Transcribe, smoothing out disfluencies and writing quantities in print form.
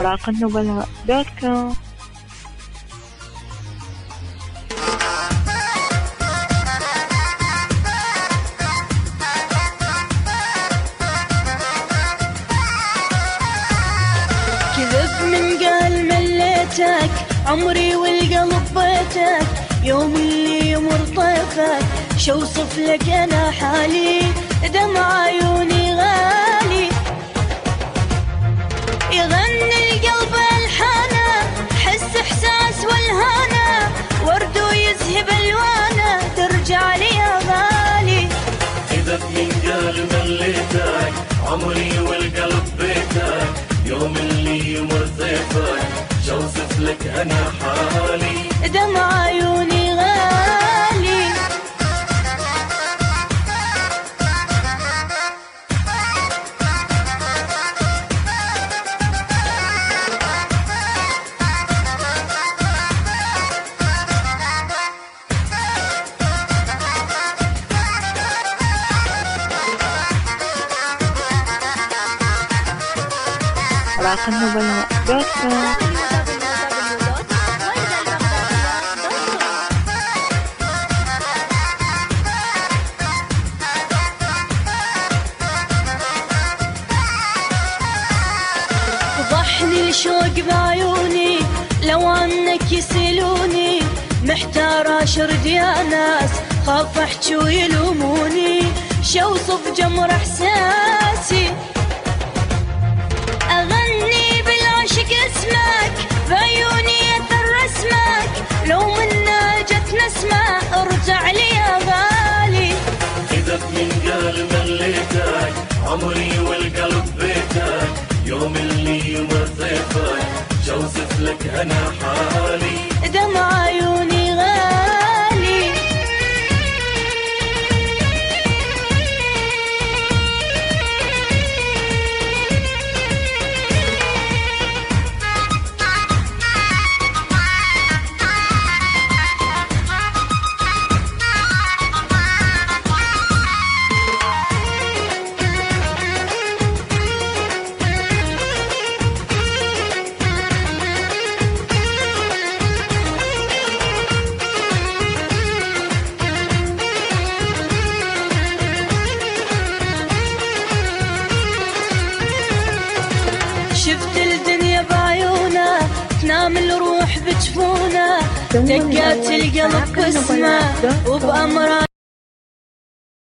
راقنبلاء.com. كذب من قال مليتك عمري والقلب بيتك، يوم اللي يمر طيفك شوصف لك انا حالي، دمع عيوني غالي يغني القلب الحانه، حس احساس والهانه ورد ويذهب الوانه، ترجع لي يا غالي. كذب من قال مليتك عمري والقلب بيتك، يوم اللي يمر ضيفك شوصف لك انا حالي، دمع عيوني غالي راقنبلاء.com. فضحني الشوق بعيوني لو عنك يسألوني، محتارة شرد يا ناس خاف احجي ويلوموني، شوصف جمر احساسي اغني بالعشق اسمك، بعيوني اثر اسمك، لو منا جت نسمة ارجع لي يا غالي. كذب من قال مليتك عمري والقلب بيتك، يوم اللي يمر ضيفك شوصف لك انا حالي، دمع عيوني غالي شفت الدنيا بعيونه، تنام الروح بجفونه، دقات القلب باسمه وبأمره